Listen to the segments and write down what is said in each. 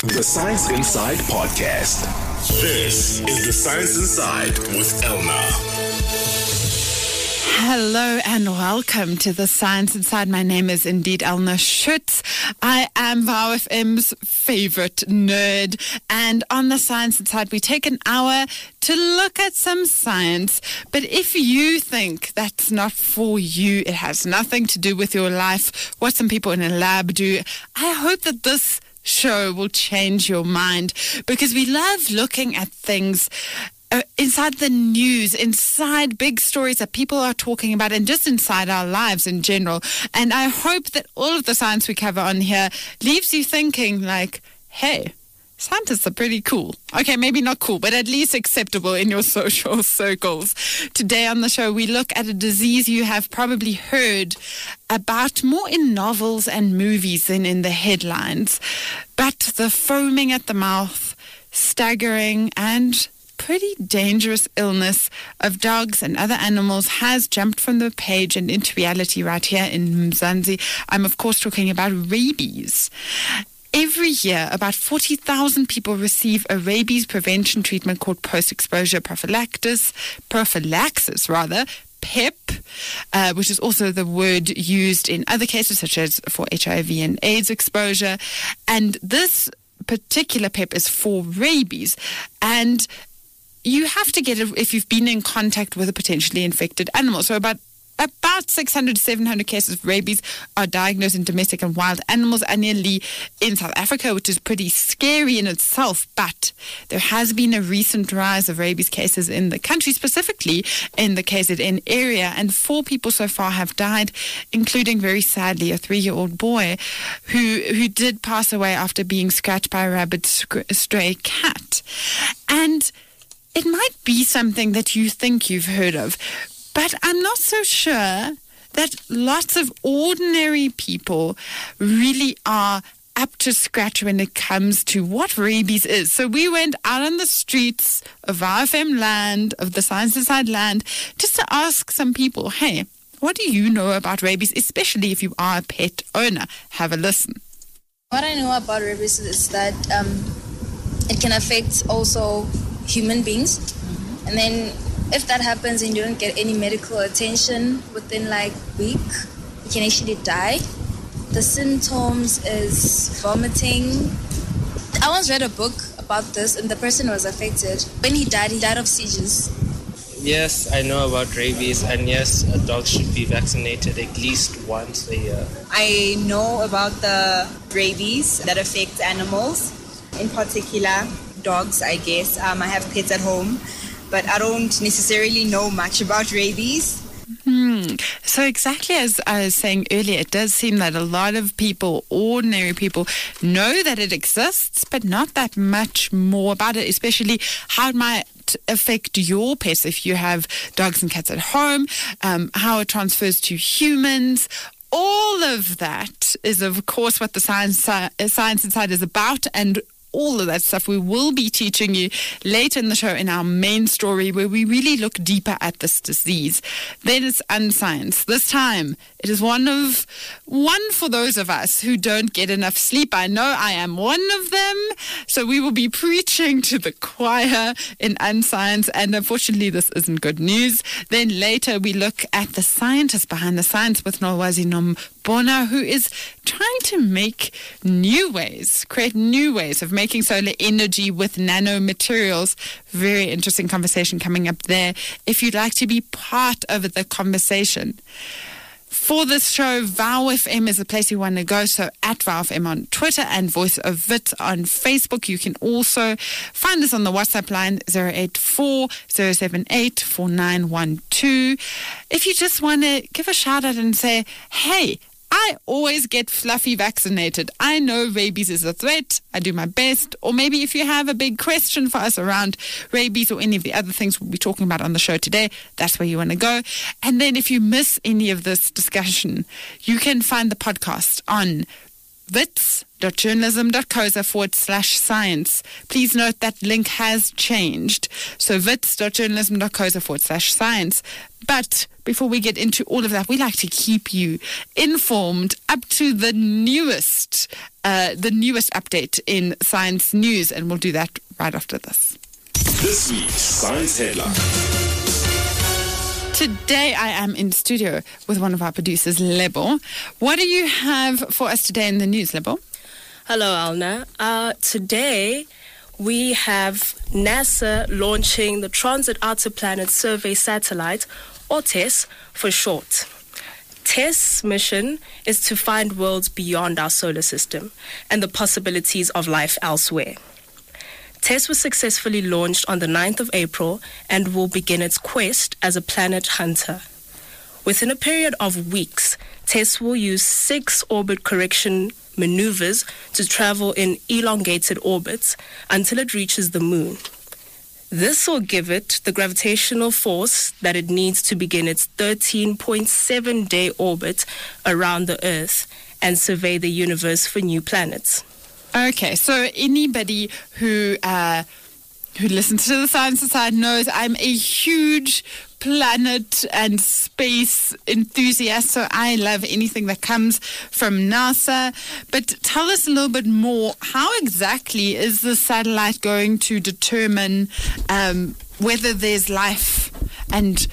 The Science Inside Podcast. This is The Science Inside with Elna. Hello and welcome to The Science Inside. My name is indeed Elna Schutz. I am VOW FM's favorite nerd. And on The Science Inside, we take an hour to look at some science. But if you think that's not for you, it has nothing to do with your life, what some people in a lab do, I hope that this show will change your mind, because we love looking at things inside the news, inside big stories that people are talking about, and just inside our lives in general. And I hope that all of the science we cover on here leaves you thinking like, hey, scientists are pretty cool. Okay, maybe not cool, but at least acceptable in your social circles. Today on the show, we look at a disease you have probably heard about more in novels and movies than in the headlines. But the foaming at the mouth, staggering, and pretty dangerous illness of dogs and other animals has jumped from the page and into reality right here in Mzansi. I'm, of course, talking about rabies. Every year, about 40,000 people receive a rabies prevention treatment called post-exposure prophylaxis, PEP, which is also the word used in other cases, such as for HIV and AIDS exposure. And this particular PEP is for rabies. And you have to get it if you've been in contact with a potentially infected animal. So about 600 to 700 cases of rabies are diagnosed in domestic and wild animals annually in South Africa, which is pretty scary in itself. But there has been a recent rise of rabies cases in the country, specifically in the KZN area, and 4 people so far have died, including, very sadly, a 3-year-old boy who did pass away after being scratched by a rabid stray cat. And it might be something that you think you've heard of, but I'm not so sure that lots of ordinary people really are up to scratch when it comes to what rabies is. So we went out on the streets of RFM land, of the Science Inside land, just to ask some people, hey, what do you know about rabies, especially if you are a pet owner? Have a listen. What I know about rabies is that it can affect also human beings. Mm-hmm. And then if that happens and you don't get any medical attention within like a week, you can actually die. The symptoms is vomiting. I once read a book about this and the person was affected. When he died of seizures. Yes, I know about rabies, and yes, a dog should be vaccinated at least once a year. I know about the rabies that affects animals, in particular dogs, I guess. I have pets at home, but I don't necessarily know much about rabies. So exactly as I was saying earlier, it does seem that a lot of people, ordinary people, know that it exists, but not that much more about it, especially how it might affect your pets if you have dogs and cats at home, how it transfers to humans. All of that is, of course, what the Science Inside is about, and all of that stuff we will be teaching you later in the show in our main story, where we really look deeper at this disease. Then it's Unscience. This time, it is one for those of us who don't get enough sleep. I know I am one of them. So we will be preaching to the choir in Unscience, and unfortunately this isn't good news. Then later we look at the scientist behind the science with Nolwazi Nombona, who is trying to create new ways of making solar energy with nanomaterials. Very interesting conversation coming up there. If you'd like to be part of the conversation for this show, VOW FM is the place you want to go. So at VOW FM on Twitter and Voice of Wits on Facebook. You can also find us on the WhatsApp line 084-078-4912. If you just want to give a shout out and say, hey, I always get fluffy vaccinated. I know rabies is a threat. I do my best. Or maybe if you have a big question for us around rabies or any of the other things we'll be talking about on the show today, that's where you want to go. And then if you miss any of this discussion, you can find the podcast on wits.journalism.coza/science. Please note that link has changed. So wits.journalism.coza/science. But before we get into all of that, we like to keep you informed up to the newest update in science news, and we'll do that right after this. This week's Science Headline. Today I am in studio with one of our producers, Lebo. What do you have for us today in the news, Lebo? Hello, Alna. Today we have NASA launching the Transit Outer Planet Survey Satellite, or TESS for short. TESS' mission is to find worlds beyond our solar system and the possibilities of life elsewhere. TESS was successfully launched on the 9th of April and will begin its quest as a planet hunter. Within a period of weeks, TESS will use 6 orbit correction maneuvers to travel in elongated orbits until it reaches the moon. This will give it the gravitational force that it needs to begin its 13.7-day orbit around the Earth and survey the universe for new planets. Okay, so anybody who listens to the Science Side knows I'm a huge planet and space enthusiast, so I love anything that comes from NASA. But tell us a little bit more. How exactly is the satellite going to determine whether there's life and,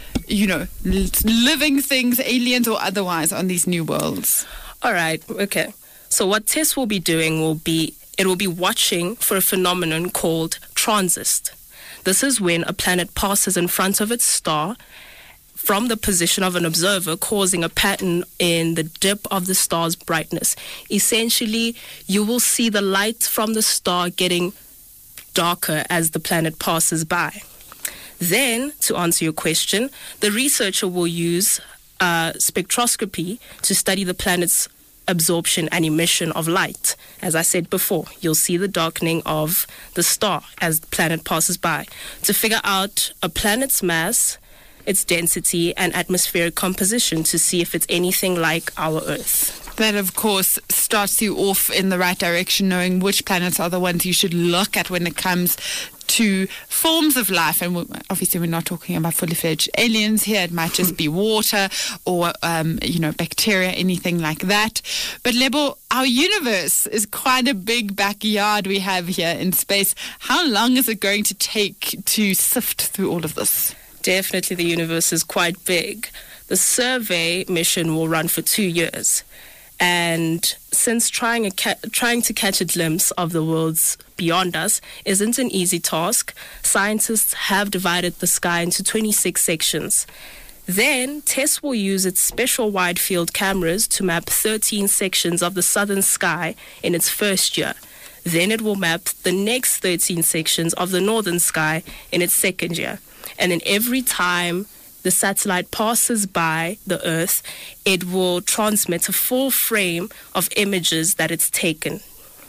living things, aliens or otherwise, on these new worlds? All right, okay. So what TESS will be doing will be watching for a phenomenon called transit. This is when a planet passes in front of its star from the position of an observer, causing a pattern in the dip of the star's brightness. Essentially, you will see the light from the star getting darker as the planet passes by. Then, to answer your question, the researcher will use spectroscopy to study the planet's absorption and emission of light. As I said before, you'll see the darkening of the star as the planet passes by to figure out a planet's mass, its density, and atmospheric composition to see if it's anything like our Earth. That, of course, starts you off in the right direction, knowing which planets are the ones you should look at when it comes to forms of life. And obviously we're not talking about fully fledged aliens here. It might just be water or, bacteria, anything like that. But Lebo, our universe is quite a big backyard we have here in space. How long is it going to take to sift through all of this? Definitely the universe is quite big. The survey mission will run for 2 years. And since trying to catch a glimpse of the worlds beyond us isn't an easy task, scientists have divided the sky into 26 sections. Then, TESS will use its special wide-field cameras to map 13 sections of the southern sky in its first year. Then it will map the next 13 sections of the northern sky in its second year. And then every time the satellite passes by the Earth, it will transmit a full frame of images that it's taken.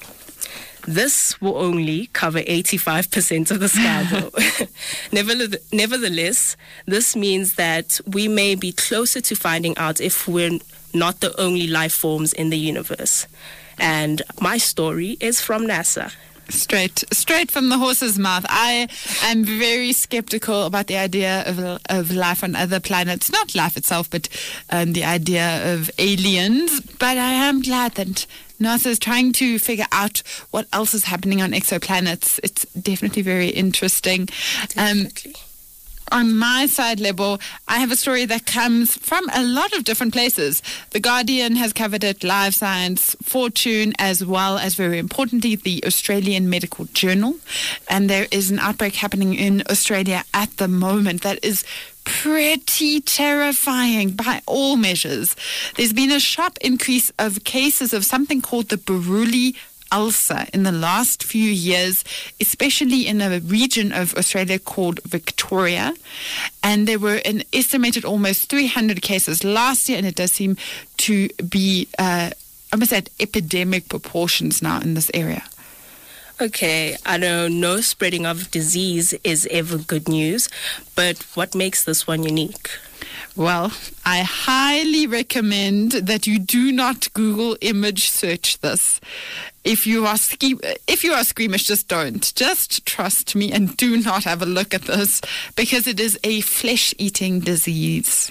This will only cover 85% of the sky, though. Nevertheless, this means that we may be closer to finding out if we're not the only life forms in the universe. And my story is from NASA. Straight from the horse's mouth. I am very skeptical about the idea of life on other planets. Not life itself, but the idea of aliens. But I am glad that NASA is trying to figure out what else is happening on exoplanets. It's definitely very interesting. Definitely. On my side, Lebo, I have a story that comes from a lot of different places. The Guardian has covered it, Live Science, Fortune, as well as, very importantly, the Australian Medical Journal. And there is an outbreak happening in Australia at the moment that is pretty terrifying by all measures. There's been a sharp increase of cases of something called the Buruli ulcer in the last few years, especially in a region of Australia called Victoria. And there were an estimated almost 300 cases last year, and it does seem to be almost at epidemic proportions now in this area. Okay, I know no spreading of disease is ever good news, but what makes this one unique? Well, I highly recommend that you do not Google image search this. If you are squeamish, just don't. Just trust me and do not have a look at this, because it is a flesh-eating disease.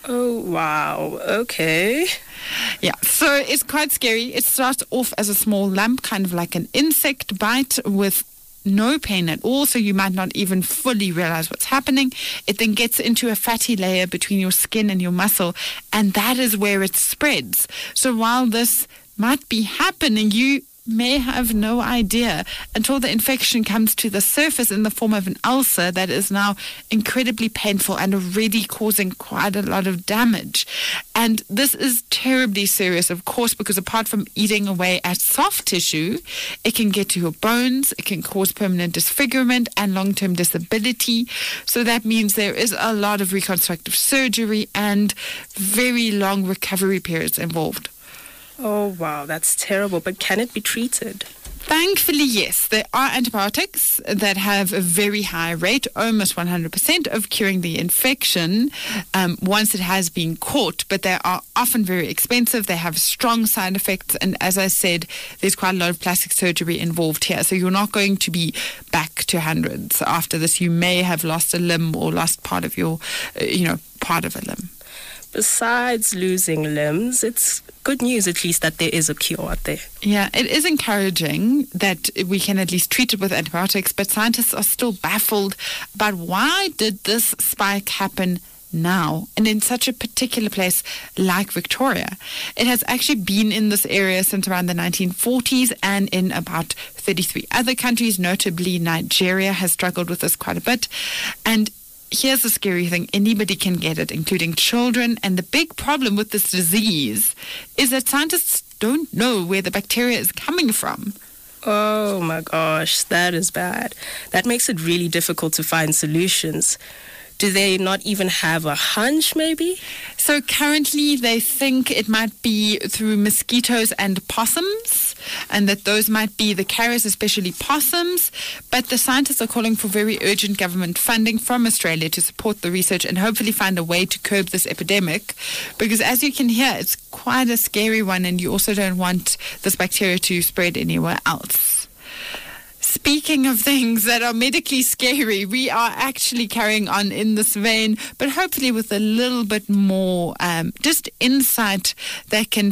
Oh, wow. Okay. Yeah, so it's quite scary. It starts off as a small lump, kind of like an insect bite with no pain at all, so you might not even fully realize what's happening. It then gets into a fatty layer between your skin and your muscle, and that is where it spreads. So while this might be happening, you may have no idea until the infection comes to the surface in the form of an ulcer that is now incredibly painful and already causing quite a lot of damage. And this is terribly serious, of course, because apart from eating away at soft tissue, it can get to your bones, it can cause permanent disfigurement and long-term disability. So that means there is a lot of reconstructive surgery and very long recovery periods involved. Oh, wow, that's terrible. But can it be treated? Thankfully, yes. There are antibiotics that have a very high rate, almost 100% of curing the infection once it has been caught. But they are often very expensive. They have strong side effects. And as I said, there's quite a lot of plastic surgery involved here. So you're not going to be back to hundreds. After this, you may have lost a limb or lost part of your, part of a limb. Besides losing limbs, it's good news at least that there is a cure out there. Yeah, it is encouraging that we can at least treat it with antibiotics, but scientists are still baffled about why did this spike happen now and in such a particular place like Victoria. It has actually been in this area since around the 1940s, and in about 33 other countries, notably Nigeria has struggled with this quite a bit. And here's the scary thing. Anybody can get it, including children. And the big problem with this disease is that scientists don't know where the bacteria is coming from. Oh my gosh, that is bad. That makes it really difficult to find solutions. Do they not even have a hunch, maybe? So currently they think it might be through mosquitoes and possums, and that those might be the carriers, especially possums. But the scientists are calling for very urgent government funding from Australia to support the research and hopefully find a way to curb this epidemic. Because as you can hear, it's quite a scary one, and you also don't want this bacteria to spread anywhere else. Speaking of things that are medically scary, we are actually carrying on in this vein, but hopefully with a little bit more just insight that can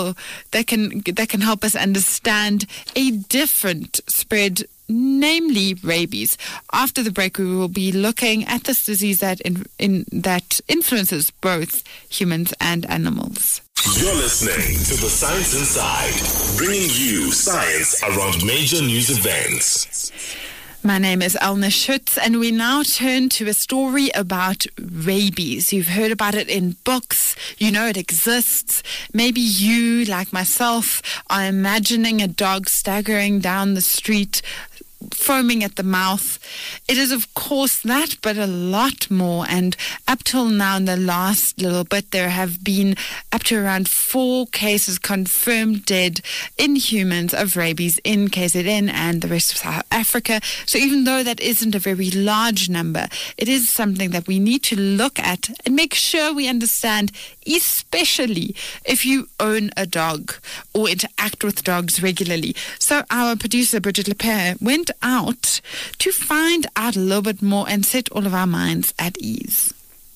help us understand a different spread, namely rabies. After the break, we will be looking at this disease that influences both humans and animals. You're listening to The Science Inside, bringing you science around major news events. My name is Elna Schutz, and we now turn to a story about rabies. You've heard about it in books. You know it exists. Maybe you, like myself, are imagining a dog staggering down the street, foaming at the mouth. It is, of course, that, but a lot more. And up till now, in the last little bit, there have been up to around 4 cases confirmed dead in humans of rabies in KZN and the rest of South Africa. So even though that isn't a very large number, it is something that we need to look at and make sure we understand, especially if you own a dog or interact with dogs regularly. So our producer, Bridget Lepere, went out to find out a little bit more and set all of our minds at ease.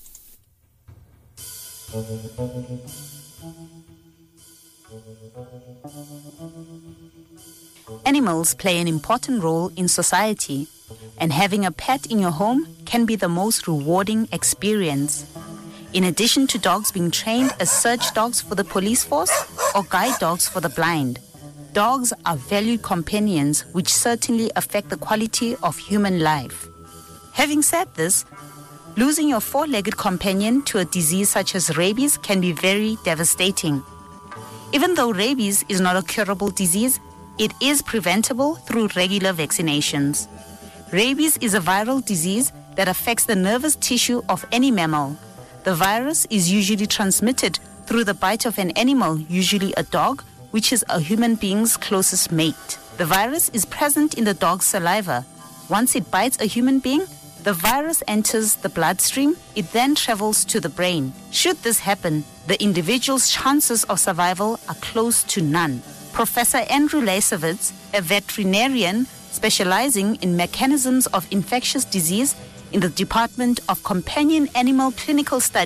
Animals play an important role in society, and having a pet in your home can be the most rewarding experience. In addition to dogs being trained as search dogs for the police force or guide dogs for the blind, dogs are valued companions which certainly affect the quality of human life. Having said this, losing your 4-legged companion to a disease such as rabies can be very devastating. Even though rabies is not a curable disease, it is preventable through regular vaccinations. Rabies is a viral disease that affects the nervous tissue of any mammal. The virus is usually transmitted through the bite of an animal, usually a dog, which is a human being's closest mate. The virus is present in the dog's saliva. Once it bites a human being, the virus enters the bloodstream. It then travels to the brain. Should this happen, the individual's chances of survival are close to none. Professor Andrew Leisowitz, a veterinarian specializing in mechanisms of infectious disease in the Department of Companion Animal Clinical Studies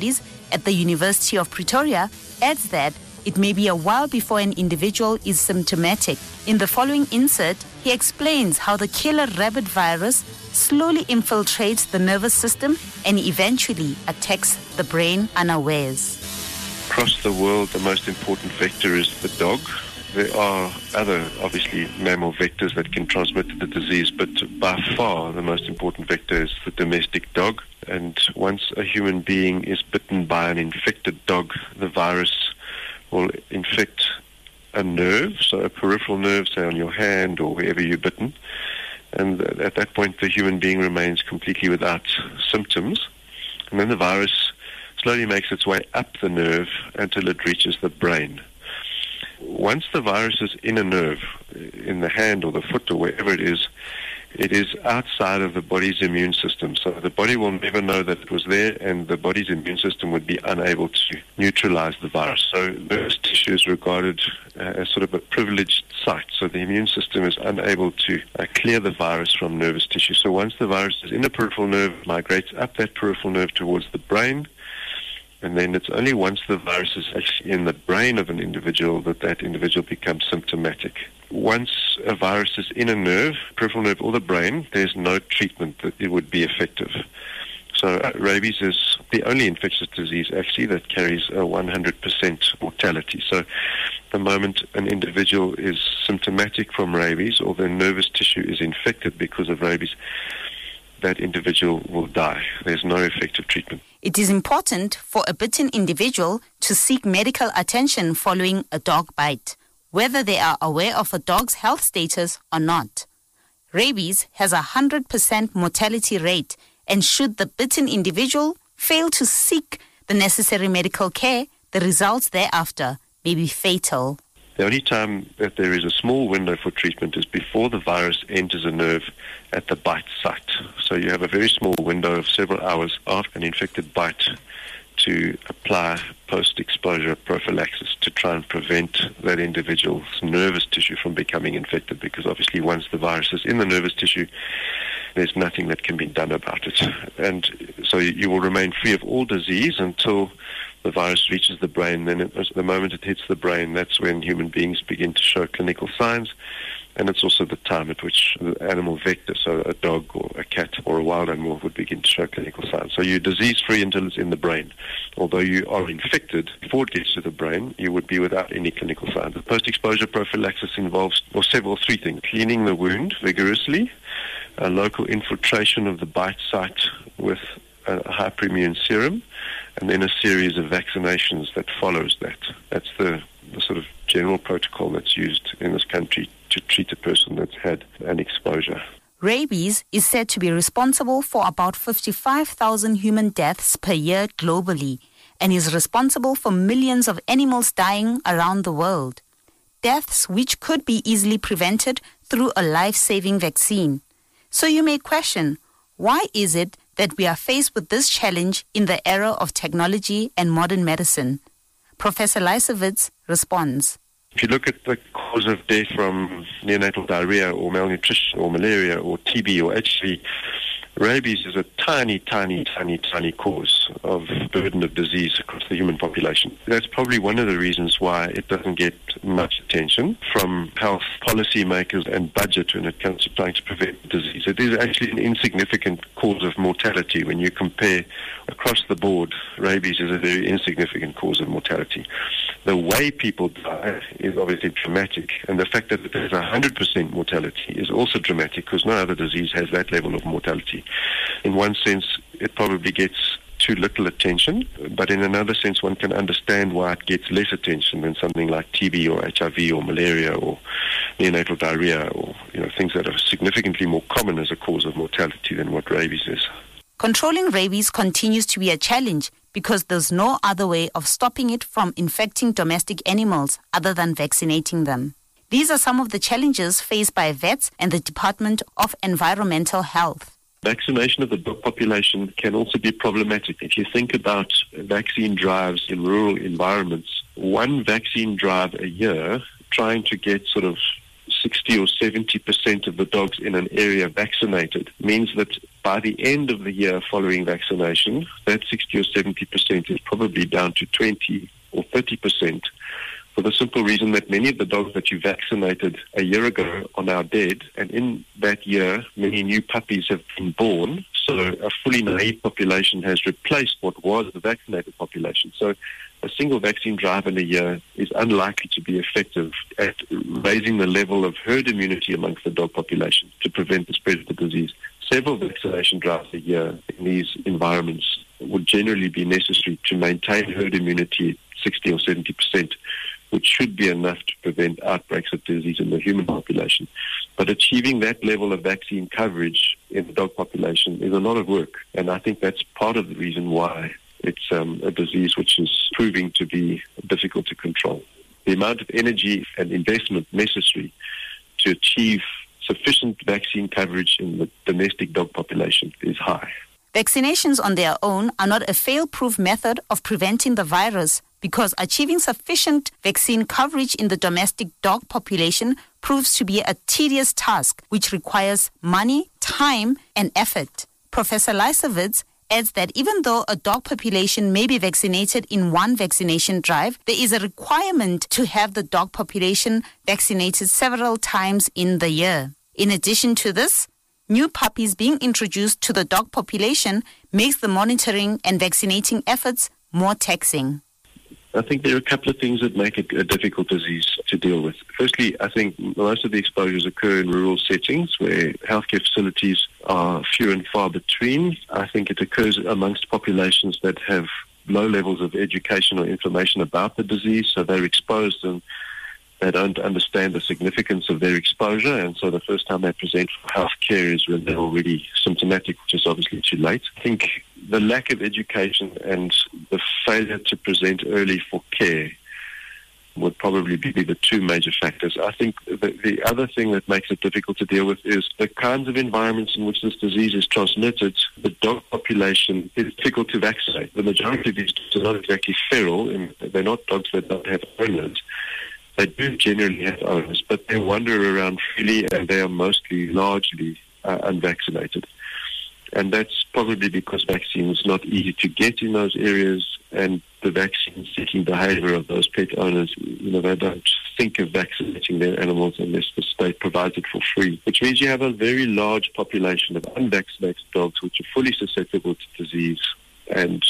at the University of Pretoria, adds that it may be a while before an individual is symptomatic. In the following insert, he explains how the killer rabbit virus slowly infiltrates the nervous system and eventually attacks the brain unawares. Across the world, the most important vector is the dog. There are other, obviously, mammal vectors that can transmit the disease, but by far the most important vector is the domestic dog. And once a human being is bitten by an infected dog, the virus will infect a nerve, so a peripheral nerve, say on your hand or wherever you're bitten. And at that point, the human being remains completely without symptoms. And then the virus slowly makes its way up the nerve until it reaches the brain. Once the virus is in a nerve, in the hand or the foot or wherever it is outside of the body's immune system. So the body will never know that it was there, and the body's immune system would be unable to neutralize the virus. So nervous tissue is regarded as sort of a privileged site. So the immune system is unable to clear the virus from nervous tissue. So once the virus is in a peripheral nerve, it migrates up that peripheral nerve towards the brain. And then it's only once the virus is actually in the brain of an individual that individual becomes symptomatic. Once a virus is in a nerve, peripheral nerve or the brain, there's no treatment that it would be effective. So rabies is the only infectious disease actually that carries a 100% mortality. So the moment an individual is symptomatic from rabies or their nervous tissue is infected because of rabies, that individual will die. There's no effective treatment. It is important for a bitten individual to seek medical attention following a dog bite, whether they are aware of a dog's health status or not. Rabies has a 100% mortality rate, and should the bitten individual fail to seek the necessary medical care, the results thereafter may be fatal. The only time that there is a small window for treatment is before the virus enters a nerve at the bite site. So you have a very small window of several hours after an infected bite to apply post-exposure prophylaxis to try and prevent that individual's nervous tissue from becoming infected, because obviously once the virus is in the nervous tissue, there's nothing that can be done about it. And so you will remain free of all disease until the virus reaches the brain. Then the moment it hits the brain, that's when human beings begin to show clinical signs. And it's also the time at which the animal vector, so a dog or a cat or a wild animal, would begin to show clinical signs. So you're disease-free until it's in the brain. Although you are infected before it gets to the brain, you would be without any clinical signs. The post-exposure prophylaxis involves three things: cleaning the wound vigorously, a local infiltration of the bite site with a hyperimmune serum, and then a series of vaccinations that follows that. That's the sort of general protocol that's used in this country to treat a person that's had an exposure. Rabies is said to be responsible for about 55,000 human deaths per year globally, and is responsible for millions of animals dying around the world. Deaths which could be easily prevented through a life-saving vaccine. So you may question, why is it that we are faced with this challenge in the era of technology and modern medicine? Professor Leisowitz responds. If you look at the cause of death from neonatal diarrhea or malnutrition or malaria or TB or HIV, rabies is a tiny cause of burden of disease across the human population. That's probably one of the reasons why it doesn't get much attention from health policymakers and budget when it comes to trying to prevent disease. It is actually an insignificant cause of mortality. When you compare across the board, rabies is a very insignificant cause of mortality. The way people die is obviously dramatic, and the fact that it has 100% mortality is also dramatic, because no other disease has that level of mortality. In one sense, it probably gets too little attention, but in another sense, one can understand why it gets less attention than something like TB or HIV or malaria or neonatal diarrhea, or things that are significantly more common as a cause of mortality than what rabies is. Controlling rabies continues to be a challenge because there's no other way of stopping it from infecting domestic animals other than vaccinating them. These are some of the challenges faced by vets and the Department of Environmental Health. Vaccination of the dog population can also be problematic. If you think about vaccine drives in rural environments, one vaccine drive a year, trying to get sort of 60 or 70% of the dogs in an area vaccinated, means that by the end of the year following vaccination, that 60 or 70% is probably down to 20 or 30%, for the simple reason that many of the dogs that you vaccinated a year ago are now dead, and in that year, many new puppies have been born, so a fully naive population has replaced what was the vaccinated population. So a single vaccine drive in a year is unlikely to be effective at raising the level of herd immunity amongst the dog population to prevent the spread of the disease. Several vaccination drives a year in these environments would generally be necessary to maintain herd immunity at 60 or 70%, which should be enough to prevent outbreaks of disease in the human population. But achieving that level of vaccine coverage in the dog population is a lot of work, and I think that's part of the reason why it's a disease which is proving to be difficult to control. The amount of energy and investment necessary to achieve sufficient vaccine coverage in the domestic dog population is high. Vaccinations on their own are not a fail-proof method of preventing the virus, because achieving sufficient vaccine coverage in the domestic dog population proves to be a tedious task which requires money, time, and effort. Professor Lysowitz adds that even though a dog population may be vaccinated in one vaccination drive, there is a requirement to have the dog population vaccinated several times in the year. In addition to this, new puppies being introduced to the dog population makes the monitoring and vaccinating efforts more taxing. I think there are a couple of things that make it a difficult disease to deal with. Firstly, I think most of the exposures occur in rural settings where healthcare facilities are few and far between. I think it occurs amongst populations that have low levels of education or information about the disease, so they're exposed and they don't understand the significance of their exposure, and so the first time they present for healthcare is when they're already symptomatic, which is obviously too late. I think the lack of education and the failure to present early for care would probably be the two major factors. I think the other thing that makes it difficult to deal with is the kinds of environments in which this disease is transmitted. The dog population is difficult to vaccinate. The majority of these dogs are not exactly feral, and they're not dogs that don't have owners. They do generally have owners, but they wander around freely, and they are largely unvaccinated. And that's probably because vaccine is not easy to get in those areas, and the vaccine-seeking behavior of those pet owners, they don't think of vaccinating their animals unless the state provides it for free, which means you have a very large population of unvaccinated dogs which are fully susceptible to disease and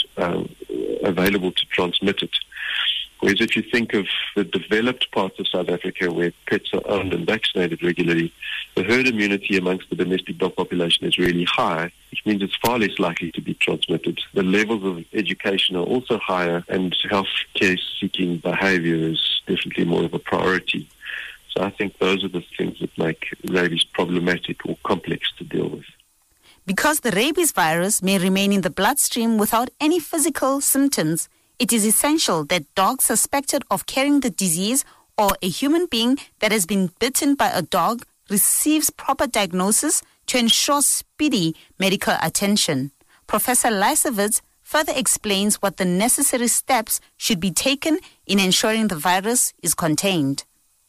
available to transmit it. Whereas if you think of the developed parts of South Africa where pets are owned and vaccinated regularly, the herd immunity amongst the domestic dog population is really high, which means it's far less likely to be transmitted. The levels of education are also higher, and healthcare-seeking behavior is definitely more of a priority. So I think those are the things that make rabies problematic or complex to deal with. Because the rabies virus may remain in the bloodstream without any physical symptoms, it is essential that dogs suspected of carrying the disease or a human being that has been bitten by a dog receives proper diagnosis to ensure speedy medical attention. Professor Lysowitz further explains what the necessary steps should be taken in ensuring the virus is contained.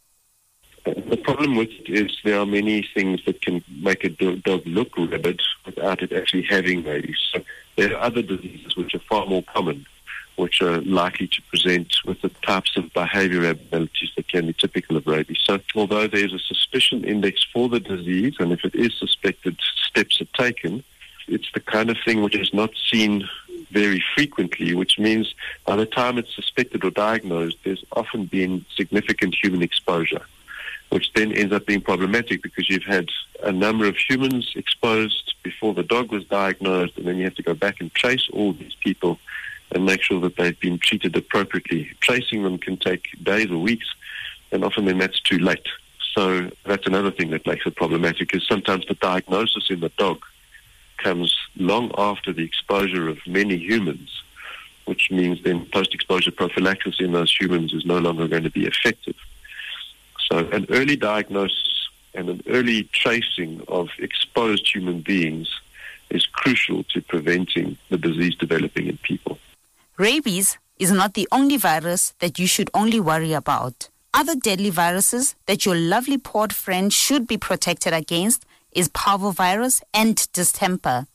The problem with it is there are many things that can make a dog look rabid without it actually having rabies. So there are other diseases which are far more common, which are likely to present with the types of behavior abnormalities that can be typical of rabies. So although there's a suspicion index for the disease, and if it is suspected, steps are taken, it's the kind of thing which is not seen very frequently, which means by the time it's suspected or diagnosed, there's often been significant human exposure, which then ends up being problematic because you've had a number of humans exposed before the dog was diagnosed, and then you have to go back and trace all these people and make sure that they've been treated appropriately. Tracing them can take days or weeks, and often then that's too late. So that's another thing that makes it problematic, is sometimes the diagnosis in the dog comes long after the exposure of many humans, which means then post-exposure prophylaxis in those humans is no longer going to be effective. So an early diagnosis and an early tracing of exposed human beings is crucial to preventing the disease developing in people. Rabies is not the only virus that you should only worry about. Other deadly viruses that your lovely pawed friend should be protected against is parvovirus and distemper.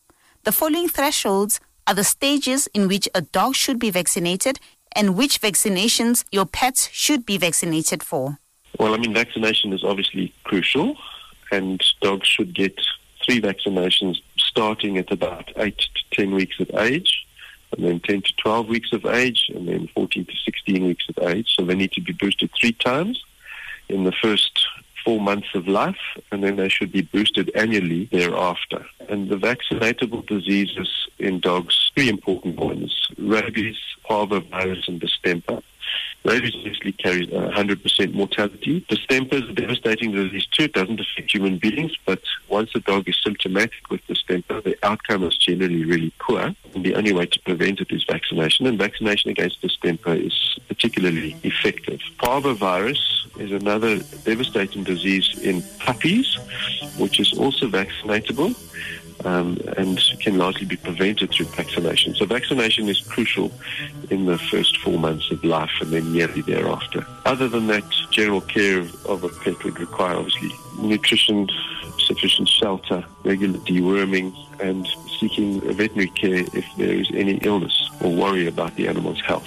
The following thresholds are the stages in which a dog should be vaccinated and which vaccinations your pets should be vaccinated for. Well, vaccination is obviously crucial, and dogs should get 3 vaccinations starting at about 8 to 10 weeks of age, and then 10 to 12 weeks of age, and then 14 to 16 weeks of age. So they need to be boosted 3 times in the first 4 months of life, and then they should be boosted annually thereafter. And the vaccinatable diseases in dogs, 3 important ones: rabies, parvovirus, and distemper. Rabies obviously carries 100% mortality. Distemper is a devastating disease too. It doesn't affect human beings, but once a dog is symptomatic with distemper, the outcome is generally really poor. And the only way to prevent it is vaccination, and vaccination against distemper is particularly effective. Parvovirus is another devastating disease in puppies, which is also vaccinatable. And can largely be prevented through vaccination. So vaccination is crucial in the first 4 months of life and then yearly thereafter. Other than that, general care of a pet would require obviously nutrition, sufficient shelter, regular deworming, and seeking veterinary care if there is any illness or worry about the animal's health.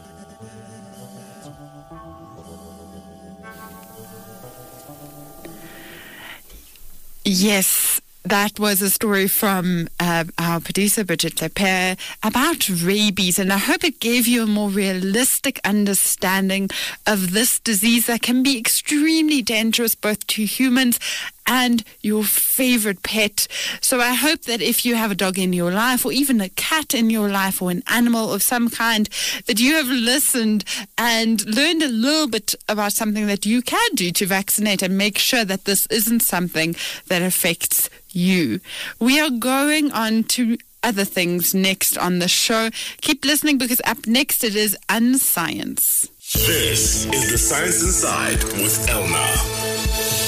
Yes. That was a story from our producer, Bridget Lepere, about rabies, and I hope it gave you a more realistic understanding of this disease that can be extremely dangerous both to humans and your favorite pet. So I hope that if you have a dog in your life, or even a cat in your life, or an animal of some kind, that you have listened and learned a little bit about something that you can do to vaccinate and make sure that this isn't something that affects you. We are going on to other things next on the show. Keep listening, because up next it is Unscience. This is The Science Inside with Elna.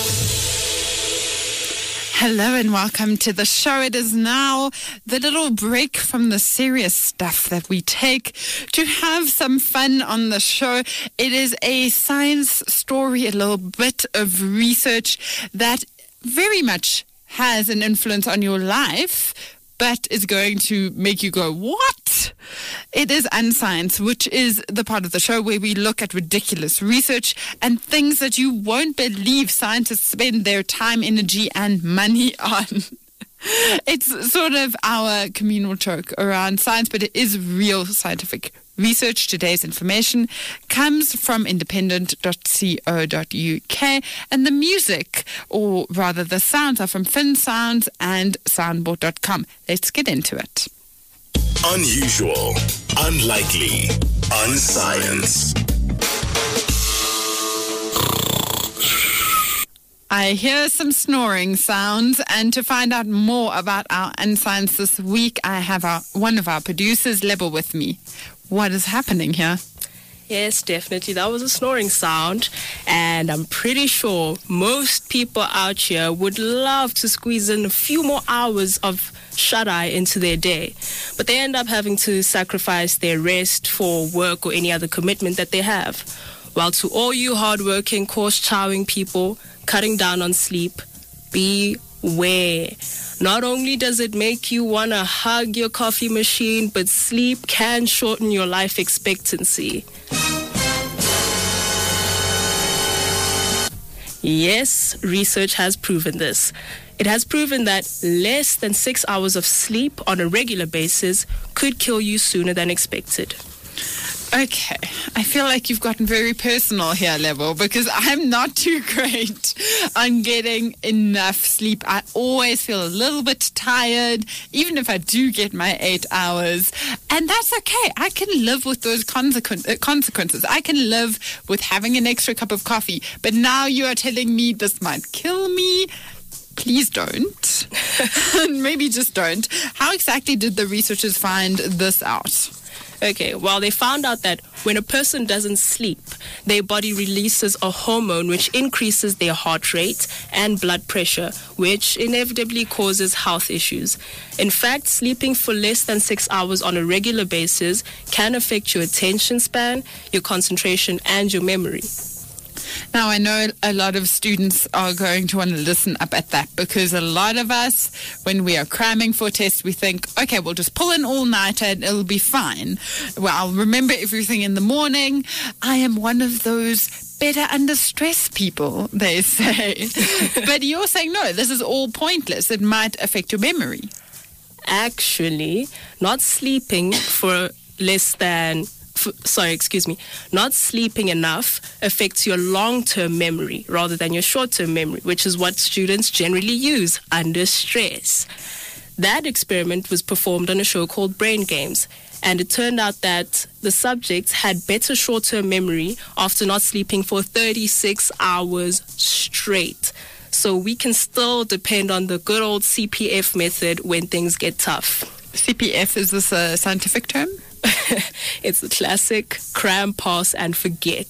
Hello and welcome to the show. It is now the little break from the serious stuff that we take to have some fun on the show. It is a science story, a little bit of research that very much has an influence on your life, but is going to make you go, what? It is Unscience, which is the part of the show where we look at ridiculous research and things that you won't believe scientists spend their time, energy, and money on. It's sort of our communal joke around science, but it is real scientific research. Today's information comes from independent.co.uk, and the music, or rather the sounds, are from Finn Sounds and soundboard.com. Let's get into it. Unusual, unlikely, unscience. I hear some snoring sounds, and to find out more about our Unscience this week, I have one of our producers, Lebo, with me. What is happening here? Yes, definitely. That was a snoring sound, and I'm pretty sure most people out here would love to squeeze in a few more hours of shut-eye into their day, but they end up having to sacrifice their rest for work or any other commitment that they have. Well, to all you hardworking, course-chowing people cutting down on sleep, beware. Not only does it make you want to hug your coffee machine, but sleep can shorten your life expectancy. Yes, research has proven this. It has proven that less than 6 hours of sleep on a regular basis could kill you sooner than expected. Okay, I feel like you've gotten very personal here, Lebo, because I'm not too great on getting enough sleep. I always feel a little bit tired, even if I do get my 8 hours. And that's okay. I can live with those consequences. I can live with having an extra cup of coffee. But now you are telling me this might kill me. Please don't. Maybe just don't. How exactly did the researchers find this out? Okay, well, they found out that when a person doesn't sleep, their body releases a hormone which increases their heart rate and blood pressure, which inevitably causes health issues. In fact, sleeping for less than 6 hours on a regular basis can affect your attention span, your concentration, and your memory. Now, I know a lot of students are going to want to listen up at that, because a lot of us, when we are cramming for a test, we think, okay, we'll just pull an all-nighter and it'll be fine. Well, I'll remember everything in the morning. I am one of those better under stress people, they say. But you're saying, no, this is all pointless. It might affect your memory. Actually, not sleeping for not sleeping enough affects your long-term memory rather than your short-term memory, which is what students generally use under stress. That experiment was performed on a show called Brain Games, and it turned out that the subjects had better short-term memory after not sleeping for 36 hours straight. So we can still depend on the good old CPF method when things get tough. CPF, is this a scientific term? It's the classic cram, pass, and forget.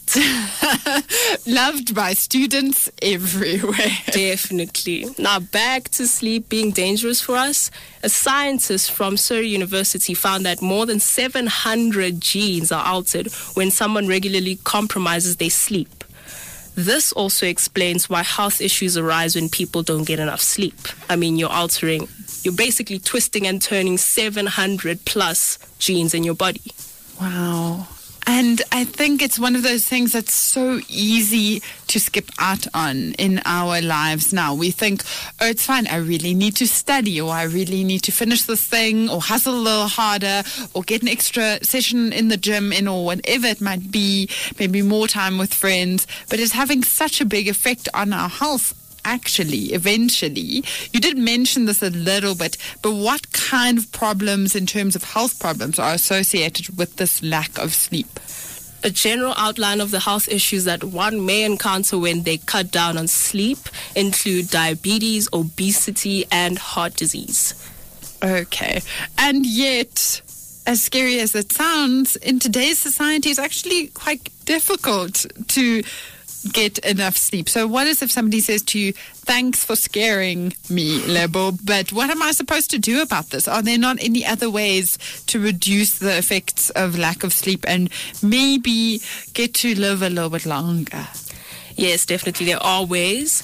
Loved by students everywhere. Definitely. Now, back to sleep being dangerous for us. A scientist from Surrey University found that more than 700 genes are altered when someone regularly compromises their sleep. This also explains why health issues arise when people don't get enough sleep. I mean, you're basically twisting and turning 700 plus genes in your body. Wow. And I think it's one of those things that's so easy to skip out on in our lives now. We think, oh, it's fine, I really need to study, or I really need to finish this thing, or hustle a little harder, or get an extra session in the gym in, or whatever it might be, maybe more time with friends. But it's having such a big effect on our health. Actually, eventually, you did mention this a little bit, but what kind of problems in terms of health problems are associated with this lack of sleep? A general outline of the health issues that one may encounter when they cut down on sleep include diabetes, obesity, and heart disease. Okay. And yet, as scary as it sounds, in today's society, it's actually quite difficult to get enough sleep. So what is if somebody says to you, thanks for scaring me, Lebo, but what am I supposed to do about this? Are there not any other ways to reduce the effects of lack of sleep and maybe get to live a little bit longer? Yes, definitely. There are ways.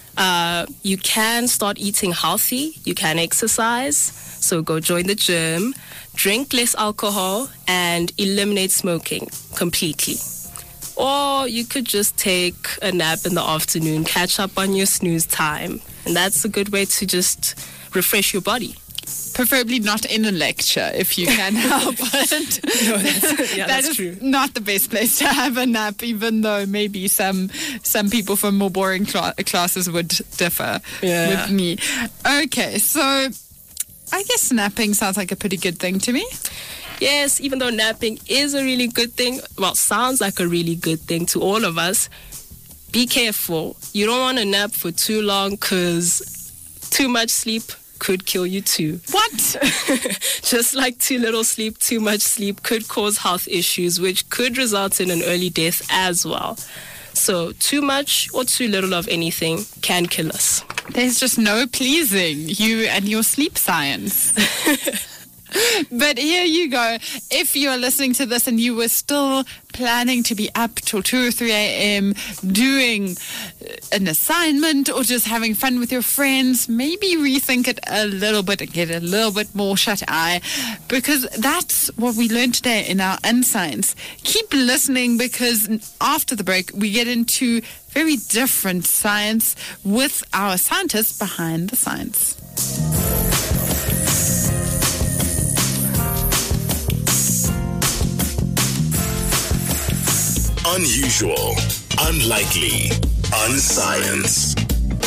You can start eating healthy. You can exercise. So go join the gym, drink less alcohol, and eliminate smoking completely. Or you could just take a nap in the afternoon, catch up on your snooze time. And that's a good way to just refresh your body. Preferably not in a lecture, if you can help it. No, that's true. True. Not the best place to have a nap, even though maybe some people from more boring classes would differ with me. Okay, so I guess napping sounds like a pretty good thing to me. Yes, even though napping is a really good thing, well, sounds like a really good thing to all of us, be careful. You don't want to nap for too long because too much sleep could kill you too. What? Just like too little sleep, too much sleep could cause health issues, which could result in an early death as well. So too much or too little of anything can kill us. There's just no pleasing you and your sleep science. But here you go. If you're listening to this and you were still planning to be up till 2 or 3 a.m. doing an assignment or just having fun with your friends, maybe rethink it a little bit and get a little bit more shut-eye, because that's what we learned today in our Unscience. Keep listening, because after the break we get into very different science with our scientists behind the science. Unusual, unlikely, unscience.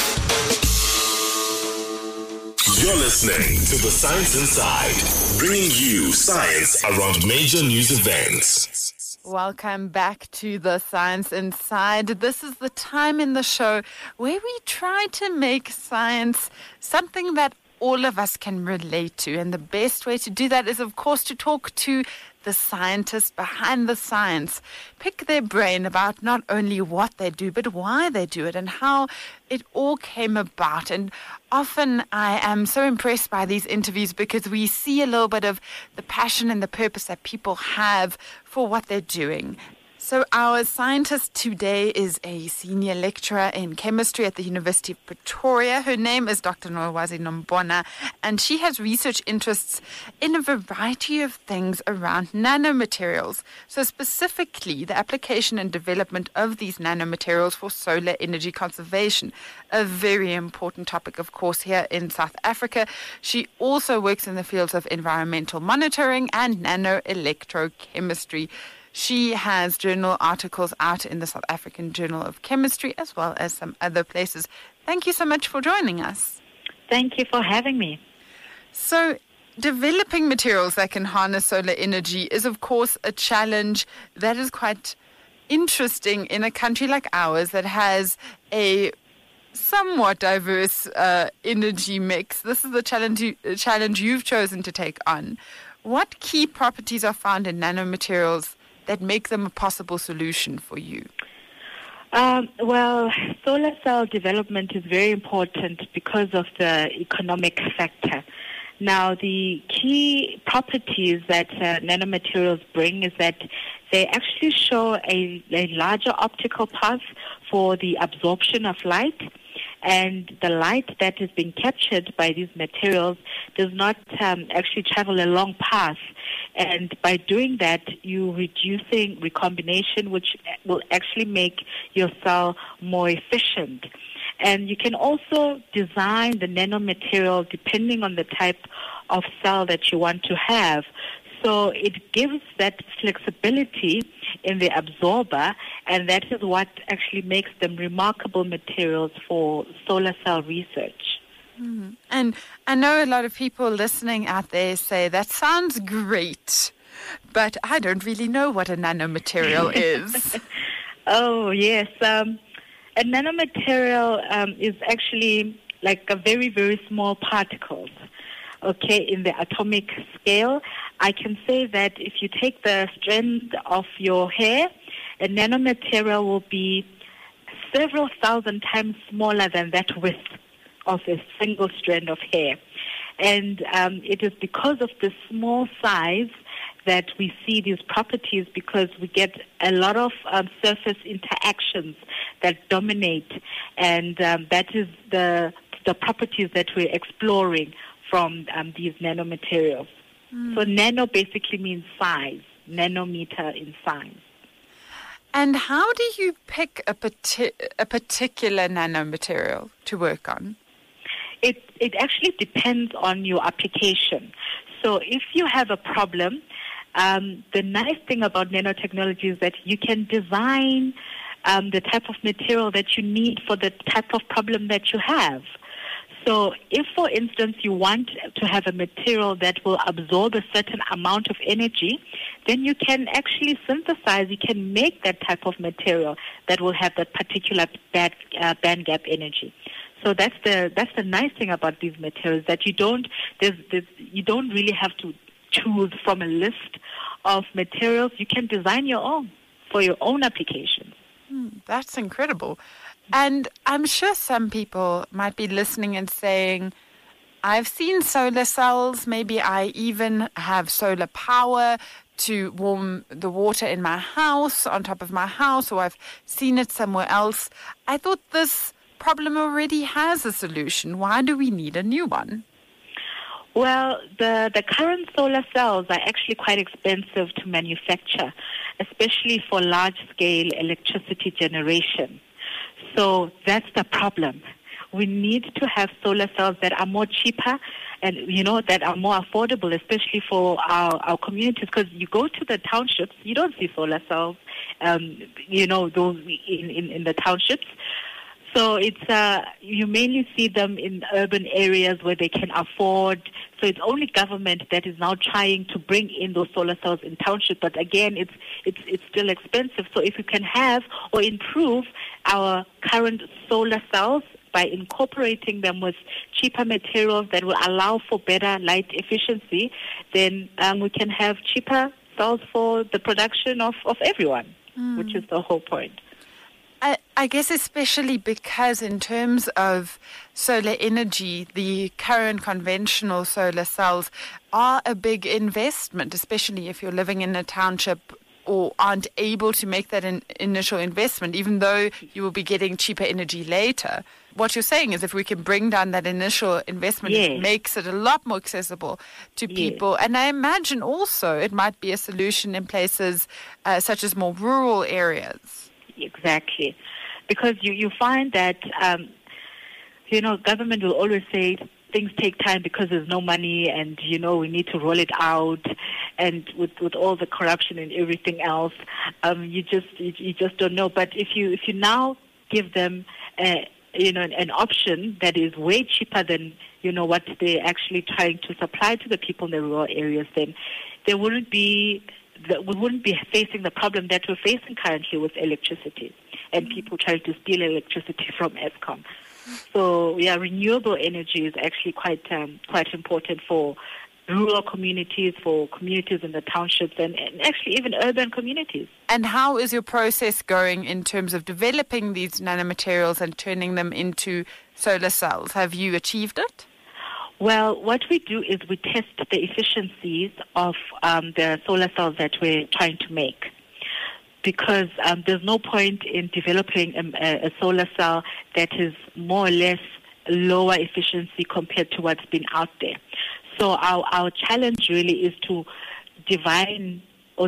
You're listening to The Science Inside, bringing you science around major news events. Welcome back to The Science Inside. This is the time in the show where we try to make science something that all of us can relate to. And the best way to do that is, of course, to talk to the scientists behind the science. Pick their brain about not only what they do, but why they do it and how it all came about. And often I am so impressed by these interviews because we see a little bit of the passion and the purpose that people have for what they're doing. So our scientist today is a senior lecturer in chemistry at the University of Pretoria. Her name is Dr. Nolwazi Nombona, and she has research interests in a variety of things around nanomaterials. So specifically, the application and development of these nanomaterials for solar energy conservation, a very important topic, of course, here in South Africa. She also works in the fields of environmental monitoring and nanoelectrochemistry. She has journal articles out in the South African Journal of Chemistry as well as some other places. Thank you so much for joining us. Thank you for having me. So, developing materials that can harness solar energy is, of course, a challenge that is quite interesting in a country like ours that has a somewhat diverse energy mix. This is the challenge you've chosen to take on. What key properties are found in nanomaterials that make them a possible solution for you? Well, solar cell development is very important because of the economic factor. Now, the key properties that nanomaterials bring is that they actually show a larger optical path for the absorption of light, and the light that is being captured by these materials does not actually travel a long path. And by doing that, you're reducing recombination, which will actually make your cell more efficient. And you can also design the nanomaterial depending on the type of cell that you want to have. So it gives that flexibility in the absorber, and that is what actually makes them remarkable materials for solar cell research. Mm-hmm. And I know a lot of people listening out there say, that sounds great, but I don't really know what a nanomaterial is. Oh, yes. A nanomaterial is actually like a very, very small particles. Okay, in the atomic scale, I can say that if you take the strand of your hair, a nanomaterial will be several thousand times smaller than that width of a single strand of hair. And it is because of the small size that we see these properties, because we get a lot of surface interactions that dominate, and that is the properties that we're exploring from these nanomaterials. So nano basically means size, nanometer in size. And how do you pick a particular nanomaterial to work on? It actually depends on your application. So if you have a problem, the nice thing about nanotechnology is that you can design the type of material that you need for the type of problem that you have. So if, for instance, you want to have a material that will absorb a certain amount of energy, then you can actually synthesize, you can make that type of material that will have that particular band gap energy. So that's the nice thing about these materials, that you don't really have to choose from a list of materials. You can design your own for your own applications. That's incredible. And I'm sure some people might be listening and saying, I've seen solar cells, maybe I even have solar power to warm the water in my house, on top of my house, or I've seen it somewhere else. I thought this problem already has a solution. Why do we need a new one? Well, the current solar cells are actually quite expensive to manufacture, especially for large-scale electricity generation. So that's the problem. We need to have solar cells that are more cheaper and, that are more affordable, especially for our communities. Because you go to the townships, you don't see solar cells, those in the townships. So it's you mainly see them in urban areas where they can afford. So it's only government that is now trying to bring in those solar cells in townships. But again, it's still expensive. So if we can have or improve our current solar cells by incorporating them with cheaper materials that will allow for better light efficiency, then we can have cheaper cells for the production of everyone, which is the whole point. I guess especially because in terms of solar energy, the current conventional solar cells are a big investment, especially if you're living in a township or aren't able to make that initial investment, even though you will be getting cheaper energy later. What you're saying is if we can bring down that initial investment, it makes it a lot more accessible to people. And I imagine also it might be a solution in places such as more rural areas. Exactly. Because you find that, government will always say things take time because there's no money and, we need to roll it out. And with all the corruption and everything else, you just don't know. But if you now give them an option that is way cheaper than, what they're actually trying to supply to the people in the rural areas, then we wouldn't be facing the problem that we're facing currently with electricity and people trying to steal electricity from Eskom. So, renewable energy is actually quite important for rural communities, for communities in the townships, and actually even urban communities. And how is your process going in terms of developing these nanomaterials and turning them into solar cells? Have you achieved it? Well, what we do is we test the efficiencies of the solar cells that we're trying to make. Because there's no point in developing a solar cell that is more or less lower efficiency compared to what's been out there. So our challenge really is to design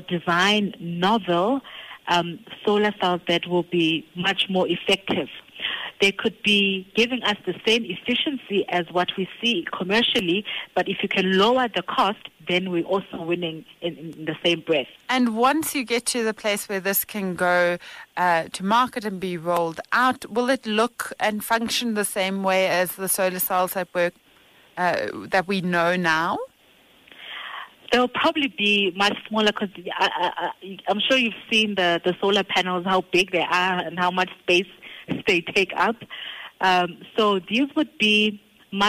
novel solar cells that will be much more effective. They could be giving us the same efficiency as what we see commercially, but if you can lower the cost, then we're also winning in the same breath. And once you get to the place where this can go to market and be rolled out, will it look and function the same way as the solar cells that we know now? They'll probably be much smaller because I'm sure you've seen the solar panels, how big they are and how much space they take up. So these would be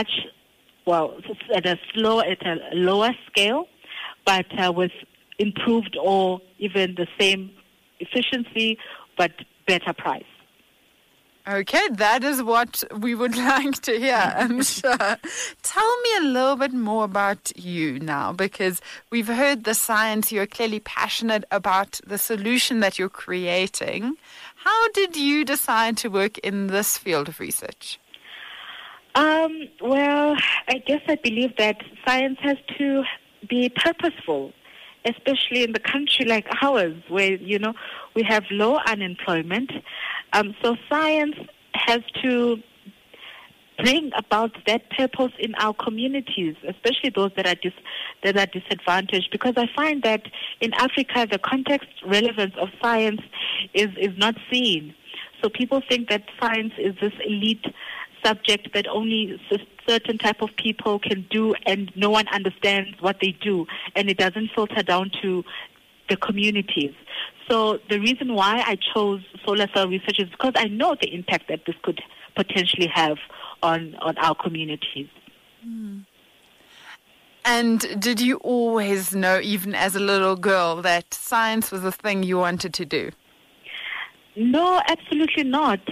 at a lower scale, but with improved or even the same efficiency, but better price. Okay, that is what we would like to hear, I'm sure. Tell me a little bit more about you now, because we've heard the science. You're clearly passionate about the solution that you're creating. How did you decide to work in this field of research? Well, I guess I believe that science has to be purposeful, especially in the country like ours, where, we have low unemployment. So science has to bring about that purpose in our communities, especially those that are disadvantaged. Because I find that in Africa, the context relevance of science is not seen. So people think that science is this elite subject that only certain type of people can do, and no one understands what they do, and it doesn't filter down to the communities. So the reason why I chose solar cell research is because I know the impact that this could potentially have on our communities. Mm. And did you always know, even as a little girl, that science was the thing you wanted to do? No, absolutely not.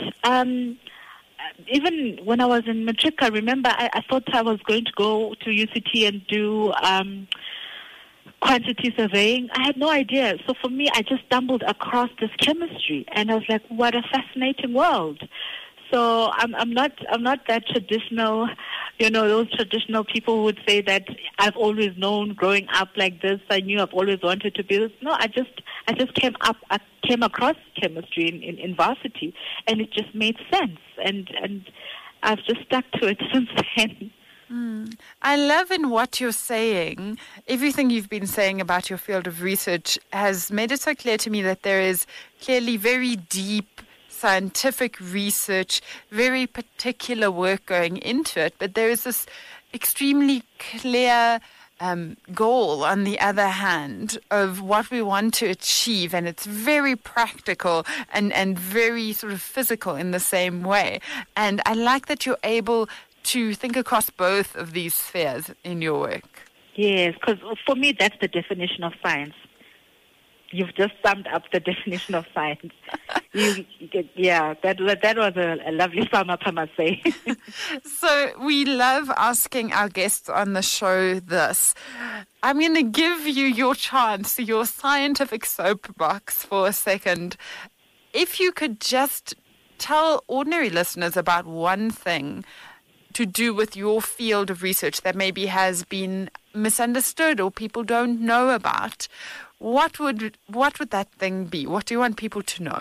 Even when I was in matric, I remember I thought I was going to go to UCT and do quantity surveying. I had no idea. So for me, I just stumbled across this chemistry, and I was like, what a fascinating world. So I'm not that traditional, those traditional people who would say that I've always known growing up like this. I knew I've always wanted to be this. No, I just I came across chemistry in varsity, and it just made sense, and I've just stuck to it since then. I love in what you're saying. Everything you've been saying about your field of research has made it so clear to me that there is clearly very deep scientific research, very particular work going into it, but there is this extremely clear goal on the other hand of what we want to achieve, and it's very practical and very sort of physical in the same way. And I like that you're able to think across both of these spheres in your work. Yes, because for me that's the definition of science. You've just summed up the definition of science. That was a lovely sum up, I must say. So we love asking our guests on the show this. I'm going to give you your chance, your scientific soapbox for a second. If you could just tell ordinary listeners about one thing to do with your field of research that maybe has been misunderstood or people don't know about, what would that thing be? What do you want people to know?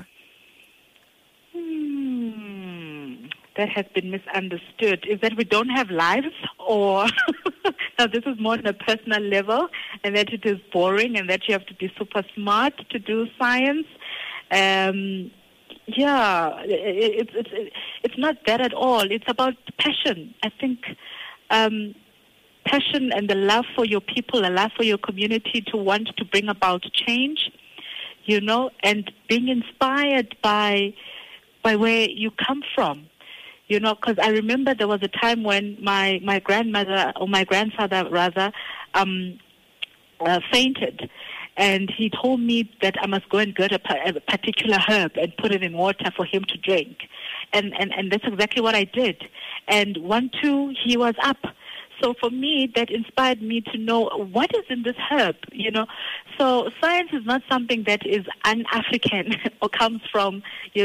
That has been misunderstood. Is that we don't have lives, or now this is more on a personal level, and that it is boring, and that you have to be super smart to do science. It's not that at all. It's about passion. I think passion and the love for your people, a love for your community, to want to bring about change, and being inspired by where you come from, because I remember there was a time when my grandmother, or my grandfather rather, fainted. And he told me that I must go and get a particular herb and put it in water for him to drink. And that's exactly what I did. And 1, 2, he was up. So for me, that inspired me to know what is in this herb, So science is not something that is un-African or comes from,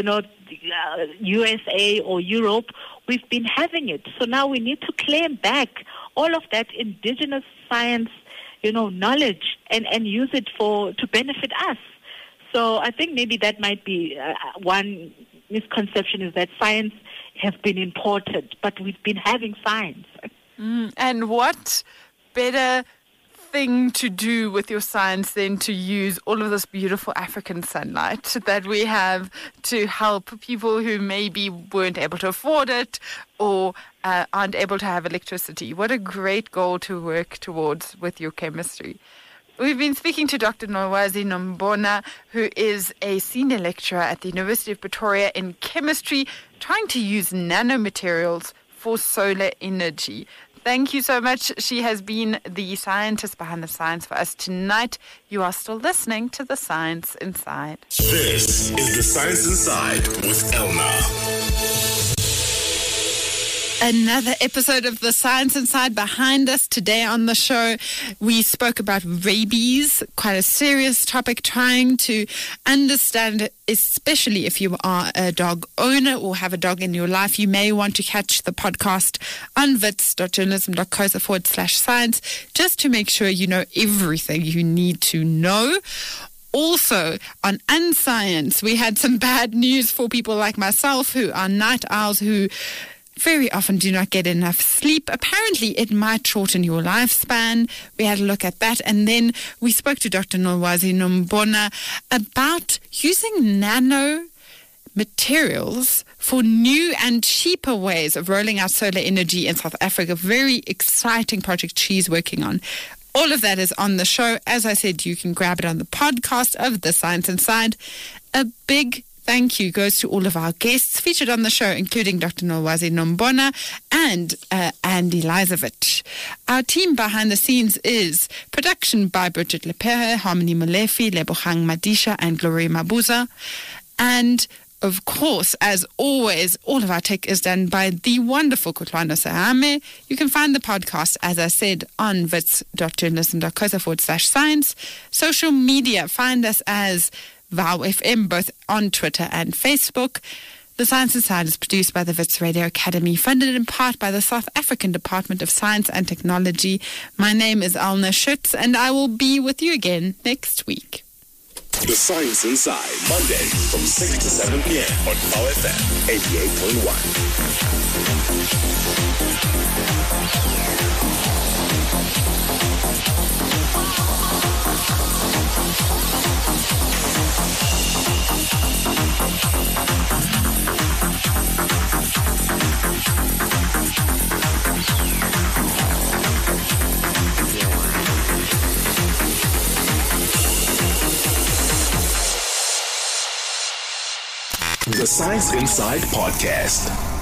USA or Europe. We've been having it. So now we need to claim back all of that indigenous science, knowledge and use it to benefit us. So I think maybe that might be one misconception, is that science has been imported, but we've been having science. And what better thing to do with your science than to use all of this beautiful African sunlight that we have to help people who maybe weren't able to afford it or aren't able to have electricity. What a great goal to work towards with your chemistry. We've been speaking to Dr. Nolwazi Nombona, who is a senior lecturer at the University of Pretoria in chemistry, trying to use nanomaterials for solar energy. Thank you so much. She has been the scientist behind the science for us tonight. You are still listening to The Science Inside. This is The Science Inside with Elna. Another episode of The Science Inside behind us. Today on the show, we spoke about rabies, quite a serious topic, trying to understand, especially if you are a dog owner or have a dog in your life. You may want to catch the podcast on wits.journalism.co.za/science just to make sure you know everything you need to know. Also, on Unscience, we had some bad news for people like myself who are night owls, who very often do not get enough sleep. Apparently, it might shorten your lifespan. We had a look at that. And then we spoke to Dr. Nolwazi Nombona about using nano materials for new and cheaper ways of rolling out solar energy in South Africa. Very exciting project she's working on. All of that is on the show. As I said, you can grab it on the podcast of The Science Inside. A big thank you goes to all of our guests featured on the show, including Dr. Nolwazi Nombona and Andy Lizovich. Our team behind the scenes is production by Bridget Lepere, Harmony Molefi, Lebogang Madisha, and Gloria Mabuza. And of course, as always, all of our tech is done by the wonderful Kutlwano Sahame. You can find the podcast, as I said, on wits.journalism.co.za/science. Social media, find us as VOW FM, both on Twitter and Facebook. The Science Inside is produced by the Wits Radio Academy, funded in part by the South African Department of Science and Technology. My name is Elna Schutz, and I will be with you again next week. The Science Inside, Monday from 6 to 7 p.m. on VOW FM 88.1. The Science Inside Podcast.